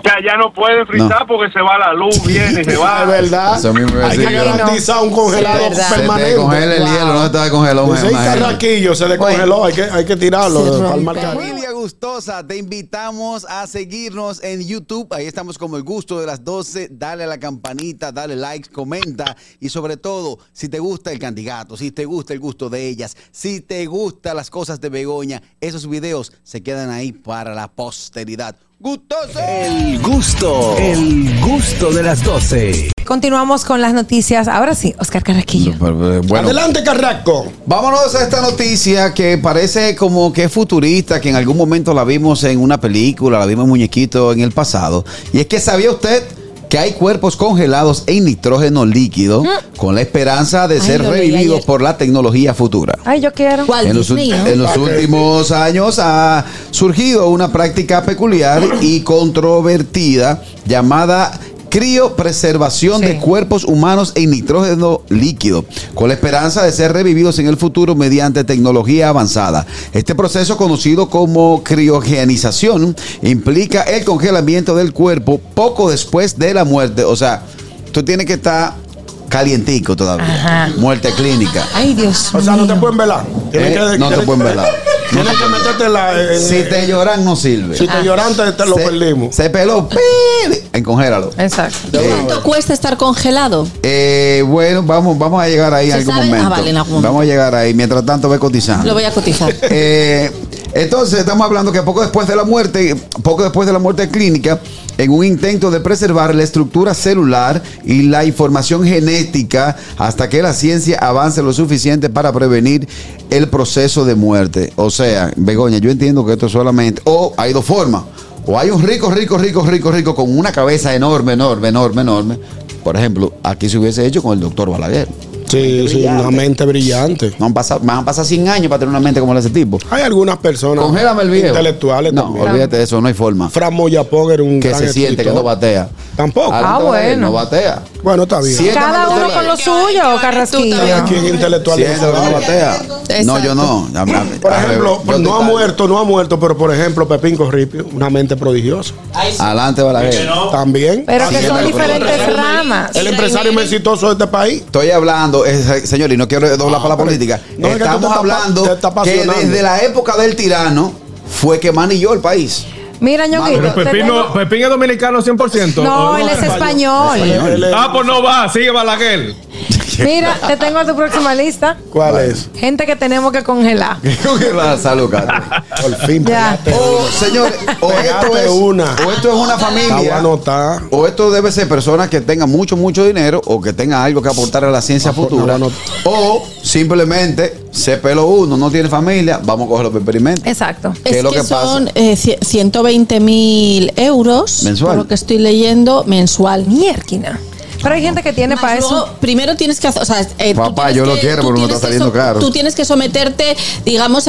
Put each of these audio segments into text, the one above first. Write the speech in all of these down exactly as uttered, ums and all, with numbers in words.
que allá no pueden frizar no. porque se va la luz, viene y se va. Es verdad. Eso mismo Hay que garantizar no. un congelado sí, permanente. Se te congela el wow. hielo, no se te descongeló. Ese carraquillo se descongeló, bueno, hay, que, hay que tirarlo. Familia gustosa, te invitamos a seguirnos en YouTube. Ahí estamos como El Gusto de las doce. Dale a la campanita, dale like, comenta. Y sobre todo, si te gusta el candidato, si te gusta el gusto de ellas, si te gustan las cosas de Begoña, esos videos se quedan ahí para la posteridad. ¡Gustoso! El gusto, el gusto de las doce. Continuamos con las noticias. Ahora sí, Oscar Carraquillo. Bueno, adelante, Carrasco. Vámonos a esta noticia que parece como que es futurista, que en algún momento la vimos en una película, la vimos en muñequito en el pasado. Y es que, ¿sabía usted que hay cuerpos congelados en nitrógeno líquido mm. con la esperanza de Ay, ser revividos por la tecnología futura? Ay, yo quiero. En los, Disney, ¿no? en los últimos años ha surgido una práctica peculiar y controvertida llamada criopreservación sí. de cuerpos humanos en nitrógeno líquido, con la esperanza de ser revividos en el futuro mediante tecnología avanzada. Este proceso, conocido como criogenización, implica el congelamiento del cuerpo poco después de la muerte. O sea, tú tienes que estar calientico todavía. Ajá. Muerte clínica. Ay, Dios mío. O sea, no te pueden velar. ¿Eh? Que, no te pueden velar. Tienes que meterte la. En, si te lloran, no sirve. Si te ah. lloran, te, te lo se, perdimos. Se peló, encongélalo. Exacto. ¿Cuánto eh, cuesta estar congelado? Eh, bueno, vamos, vamos a llegar ahí en algún sabe? momento. Ah, vale, en algún momento. Vamos a llegar ahí. Mientras tanto, ve cotizando. Lo voy a cotizar. eh, entonces, estamos hablando que poco después de la muerte, poco después de la muerte clínica, en un intento de preservar la estructura celular y la información genética hasta que la ciencia avance lo suficiente para prevenir el proceso de muerte. O sea, Begoña, yo entiendo que esto solamente, o hay dos formas, o hay un rico, rico, rico, rico, rico con una cabeza enorme, enorme, enorme, enorme. Por ejemplo, aquí se hubiese hecho con el doctor Balaguer. Sí, sí, una mente brillante. No han pasado, van a pasar cien años para tener una mente como la de ese tipo. Hay algunas personas Congélame el viejo. intelectuales no, también. olvídate de eso, no hay forma. Fran Moyapón era un que se siente escritor. Que no batea. Tampoco. Ah, bueno. No batea. Bueno, está bien. Siéntame Cada uno con lo suyo, Carrasquillo. Y aquí en intelectual. Siéntame que no batea. Exacto. No, yo no. Por ejemplo, yo no ha muerto, no ha muerto, pero por ejemplo, Pepín Corripio, una mente prodigiosa. Adelante, Balaguer. No. También. Pero que son diferentes ramas. El empresario más exitoso de este país. Estoy hablando, señor, y no quiero doblar para la política. No, estamos hablando que desde la época del tirano fue que manilló el país. Mira, Ñonguito. Pero Pepín, no, Pepín es dominicano cien por ciento. No, él es español. español. Ah, pues no va, sigue Balaguer. Mira, te tengo tu próxima lista. ¿Cuál vale. es? Gente que tenemos que congelar. Congelar, salud, Carlos. Por fin, ya. O, señores, o esto, es, una. o esto es una familia. O esto debe ser personas que tengan mucho, mucho dinero o que tengan algo que aportar a la ciencia no, futura. No, no. O simplemente se peló uno, no tiene familia, vamos a cogerlo por experimento. Exacto. Es, es lo que, que son eh, ciento veinte mil euros. Mensual. Por lo que estoy leyendo, mensual. Mierquina. Pero hay gente que tiene para eso. Luego, primero tienes que hacer, o sea, eh, papá, yo que, lo quiero, pero no está saliendo so, caro. Tú tienes que someterte, digamos,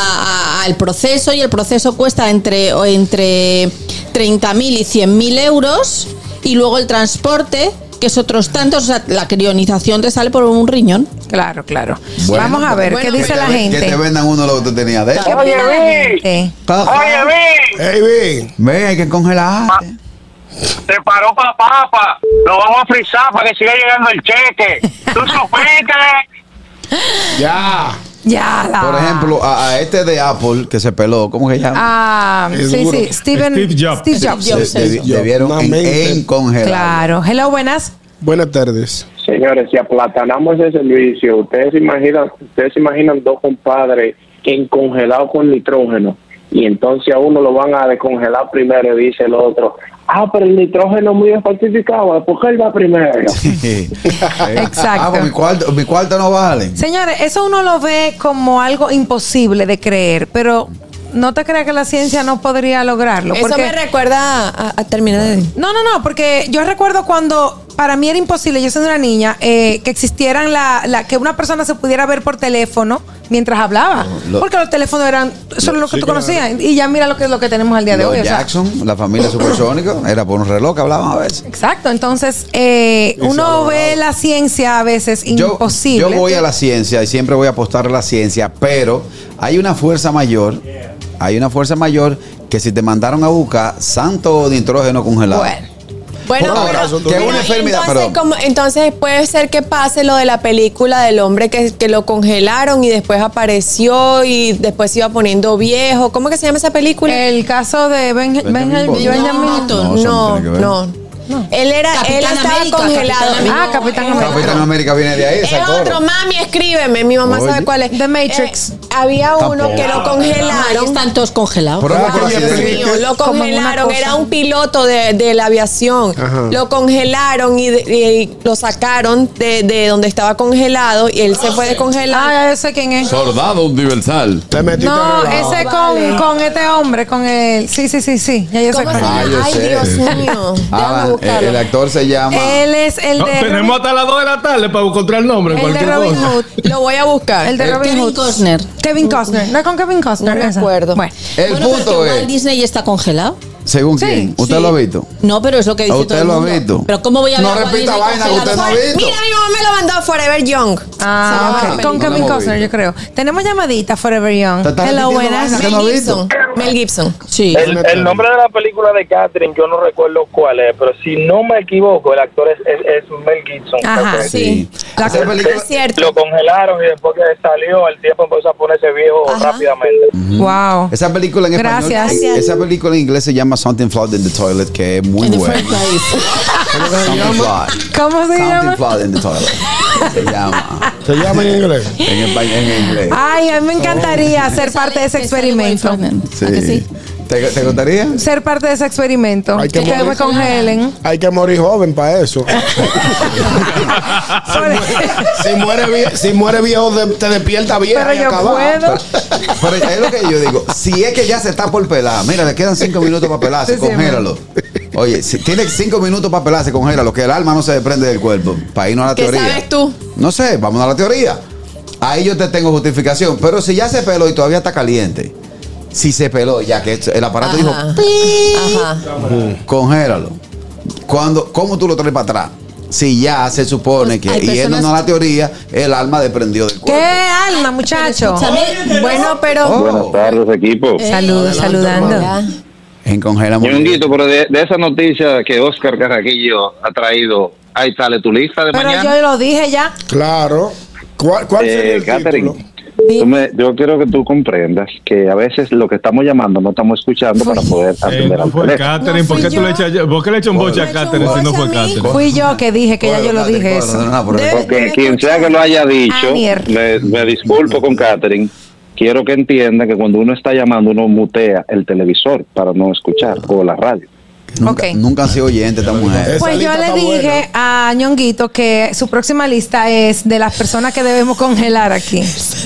al proceso y el proceso cuesta entre, entre treinta mil y cien mil euros y luego el transporte, que es otros tantos, o sea, la crionización te sale por un riñón. Claro, claro. Bueno, Vamos a ver, bueno, ¿qué dice la gente? Que te vendan uno lo que tú tenías de él. Oye, Vi. Oye, Vi. Hey, Vi. Ve, hay que congelar. Te paró para papa. Lo vamos a frizar para que siga llegando el cheque. Tú supiste. Ya. Ya. La... Por ejemplo, a, a este de Apple que se peló, ¿cómo se llama? Ah, sí, sí, Steven, Steve Jobs. Steve Jobs. Steve Jobs. De, de, debieron en, en congelar. Claro. Hello, buenas. Buenas tardes. Señores, si aplatanamos ese servicio, ustedes se imaginan, ustedes se imaginan dos compadres en congelado con nitrógeno y entonces a uno lo van a descongelar primero y dice el otro, ah, pero el nitrógeno es muy falsificado, ¿por qué él va primero? Exacto. Ah, pues mi cuarto, mi cuarto no vale. Señores, eso uno lo ve como algo imposible de creer, pero no te creas que la ciencia no podría lograrlo. Eso porque... me recuerda a, a terminar de... No, no, no, porque yo recuerdo cuando para mí era imposible, yo siendo una niña, eh, que existieran la, la, que una persona se pudiera ver por teléfono mientras hablaba. Lo, porque los teléfonos eran solo lo, lo que sí, tú conocías. Claro. Y ya mira lo que es lo que tenemos al día de hoy. Jackson, o sea. La familia supersónica, era por un reloj que hablaban a veces. Exacto. Entonces, eh, uno ve la ciencia a veces imposible. Yo, yo voy a la ciencia y siempre voy a apostar a la ciencia, pero hay una fuerza mayor hay una fuerza mayor que si te mandaron a buscar santo nitrógeno congelado. Bueno. Bueno, Por ahora, pero, que es una pero enfermedad, entonces, perdón. como- entonces puede ser que pase lo de la película del hombre que, que lo congelaron y después apareció y después se iba poniendo viejo. ¿Cómo que se llama esa película? El caso de Ben- Benjamin Benjamin Button. Benjamin- Button. No, eso no No, tiene que ver. no. Él era, Capitán él estaba América, congelado. Capitán América. Ah, Capitán América. Capitán América viene de ahí, Es esa otro, mami, escríbeme. Mi mamá Oye. sabe cuál es. The Matrix. Eh, había uno Tampoco. que lo Ahí congelaron. están todos congelados. Pero Ay, por Dios accidente. mío, lo Como en una congelaron, cosa. era un piloto de, de la aviación. Ajá. Lo congelaron y, de- y lo sacaron de, de donde estaba congelado y él se fue descongelado. Ah, ya yo sé quién es. Soldado universal. Te metiste No, en relajo. ese vale. con, con este hombre, con el. Sí, sí, sí, sí. Ya yo sé ¿Cómo cuál se es. Ah, llama? yo Ay, sé. Dios mío. Ah, Déjame el, buscarlo. el actor se llama. Él es el No, de. tenemos hasta las dos de la tarde para encontrar el nombre. el de cualquier Robin cosa. Hood. Lo voy a buscar. El de Eh, Robin Kevin Hood. Costner. Kevin Costner. ¿No es con Kevin Costner? No me esa? acuerdo. Bueno. El Bueno, pero punto que Walt es, Disney está congelado. según Sí, quién, ¿usted Sí. lo ha visto? No, pero es lo que dice ¿Usted todo el lo ha mundo. visto? Pero ¿cómo voy a No ver a Walt repita Disney vaina que usted no ha congelado? visto. Mira, mi mamá me lo mandó Forever Young. Ah, Se llama ok. la Con película. Kevin No hemos Costner, visto. yo creo. Tenemos llamadita Forever Young. Te estás Hello, repitiendo buenas. vaina que Mel no ha Gibson. visto. Mel Gibson. Sí. El, el nombre de la película de Catherine, yo no recuerdo cuál es, pero si no me equivoco, el actor es, es, es Mel Gibson. Ajá, creo que es. Sí. La- Esa película- Es cierto. Lo congelaron y después que salió, el tiempo empezó a ponerse viejo Ajá. rápidamente. Wow. Esa película en español, Gracias. en- esa película en inglés se llama Something Flood in the Toilet, que es muy In the buena. first place. Something Flood. ¿Cómo se Something llama? Flood in the Toilet. Se llama. Se llama en inglés. En español, en inglés. Ay, a mí me encantaría ser parte de ese Te sale experimento. Will Ferrell. Sí. ¿A que sí? ¿Te, ¿Te gustaría? Ser parte de ese experimento. Hay que Que, morir. me congelen. Hay que morir joven para eso. si, muere vie- si muere viejo, de- te despierta viejo Pero y yo acaba. puedo. Pero es lo que yo digo. Si es que ya se está por pelar, mira, le quedan cinco minutos para pelarse, Sí, sí, congélalo. Oye, si tiene cinco minutos para pelarse, congélalo, que el alma no se desprende del cuerpo. Para irnos a la ¿Qué teoría. sabes tú? No sé, vamos a la teoría. Ahí yo te tengo justificación. Pero si ya se peló y todavía está caliente, si se peló, ya que el aparato dijo, Ajá. "Pi", Ajá. congélalo. Cuando, ¿Cómo tú lo traes para atrás? Si ya se supone Pues que, hay yéndonos personas- a la teoría, el alma desprendió del ¿Qué cuerpo. alma, muchacho? Escúchame, Bueno, pero. Oh. Buenas tardes, equipo. Saludos, saludando. Ya. En congelamos. Ñonguito, pero de, de esa noticia que Oscar Carraquillo ha traído, ahí sale tu lista de Pero mañana. yo lo dije ya. Claro. ¿Cuál, cuál sería Eh, el Catherine, título? tú me- yo quiero que tú comprendas que a veces lo que estamos llamando no estamos escuchando para poder Eh, atender no al fue teléfono. Catherine. No ¿Por qué fui tú le yo. echas, ¿por qué le echas un boche a Le echo un Catherine si no boche fue a mí. Catherine? Fui yo que dije que ya yo lo dije eso. No, no, pero- De- Porque de quien sea escuchar. que lo haya dicho, Anier. me, me disculpo con Catherine. Quiero que entienda que cuando uno está llamando, uno mutea el televisor para no escuchar o la radio. Nunca, Ok. nunca han sido oyentes esta mujer. Esa Pues yo lista le está dije a Ñonguito que su próxima lista es de las personas que debemos congelar aquí.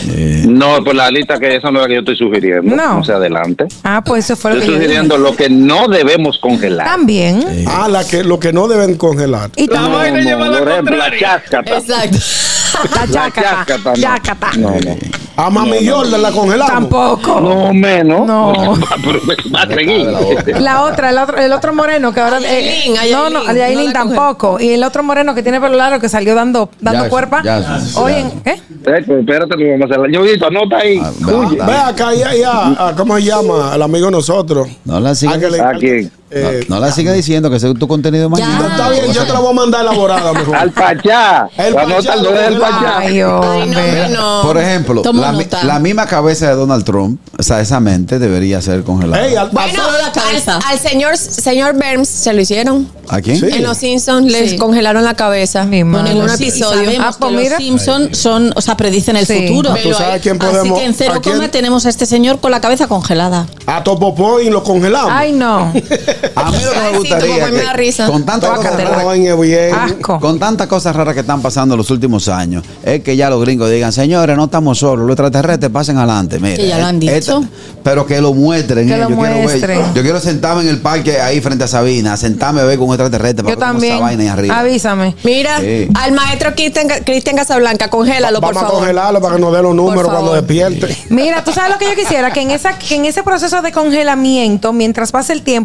No, pues la lista que esa no es la que yo estoy sugiriendo. No. No se adelante. Ah, pues eso fue lo Estoy que yo dije. sugiriendo lo que no debemos congelar. También. Ah, la que, lo que no deben congelar. Y La también. vaina lleva la por ejemplo, la contraria. cháscata. Exacto. La La chácata. cháscata, no. Chácata. No, no. A Mami Jordan la congelamos. Tampoco. No menos. No. Pero va a seguir. La otra, el otro, el otro moreno que ahora. eh, Yailin, a no, no, Yailin, a Yailin no la tampoco. Y el otro moreno que tiene pelo largo que salió dando, dando Ya, cuerpa. ya, ya. Oye, ¿qué? Eh, pues espérate, que vamos a hacer. Yo digo, anota ahí. Ah, Oye, va, Ve acá, ya, ya. ah, ¿Cómo se llama? El amigo de nosotros. No la sigas Ah, que le- ¿A quién? eh, no, no la sigas diciendo que ese es tu contenido mañana. Está bien, yo te la voy a mandar elaborada mejor. Al Pachá. El Anota Pachá, el nombre del el Pachá. Ay, hombre. No. Por ejemplo, Tomo la, mi- nota. la misma cabeza de Donald Trump, o sea, esa mente debería ser congelada. Ey, al- Bueno, Solo la cabeza. al, al señor señor Burns se lo hicieron. ¿A quién? Sí. En los Simpsons les Sí. congelaron la cabeza. Mi madre. en un Bueno, sí, episodio. sabemos Ah, pues que mira. los Simpson son, o sea, predicen el Sí. futuro. ¿Tú sabes quién Así podemos- que en cero a quién? coma tenemos a este señor con la cabeza congelada. A Topopo y lo congelamos. Ay, no. A mí lo que Ay, me sí, gustaría tu papá me da que risa. con tantas cosas Tócatela. raras, Coño, bien. Asco. con tantas cosas raras que están pasando en los últimos años, es que ya los gringos digan, señores, no estamos solos, los extraterrestres pasen adelante. Mira, Que ya lo han eh, dicho. esta- pero que lo muestren. Que eh, lo yo, quiero ver- muestren. yo quiero sentarme en el parque ahí frente a Sabina, sentarme a ver con un extraterrestre para Yo ver cómo esa también. vaina ahí arriba. Avísame. Mira, Sí. al maestro Cristian Cristian Casablanca, congélalo, por Vamos a favor. congelarlo para que nos dé los números cuando favor. despierte. Mira, tú sabes lo que yo quisiera, que en esa, que en ese proceso de congelamiento, mientras pase el tiempo, tú también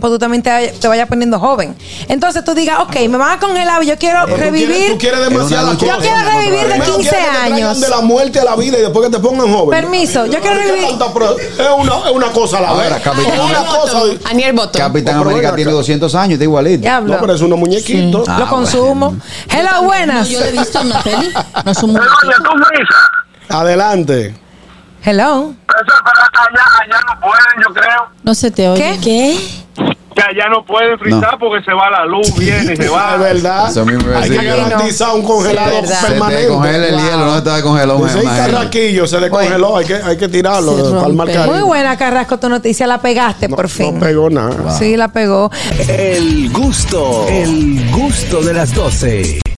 te, te vaya poniendo joven. Entonces tú digas, ok, me van a congelar, yo quiero Pero tú revivir. quieres- Tú quieres demasiadas Yo cosas. quiero revivir de Primero quince quieres que te traigan años. de la muerte a la vida y después que te pongan joven. Permiso, yo quiero Pero ¿qué revivir. tanta pro- Es una, es una cosa a la Ahora, vez. Capitán- Es una cosa. Aniel Botón. Capitán Pero América venga tiene acá. doscientos años, está igualito. Diablo. No, pero es unos muñequitos. Ah, Lo consumo. Hello, buenas. Yo lo he visto en una peli. No es un Oye, tú, Frisa. Adelante. Hello. Eso, pero allá, allá no pueden, yo creo. No se te oye. ¿Qué? Que allá no pueden frizar porque se va la luz, viene y se va. Es verdad. Eso mismo iba a Hay que decir. garantizar un congelado Sí, es verdad. Se permanente. te congela el hielo, no se te va a congelar un Ese imagínate. carraquillo se descongeló. Hay que, hay que tirarlo. Se Para el mar rompe. Caribe. Muy buena, Carrasco, tu noticia. La pegaste No, por fin. no pegó nada. Sí, la pegó. El gusto, el gusto de las doce.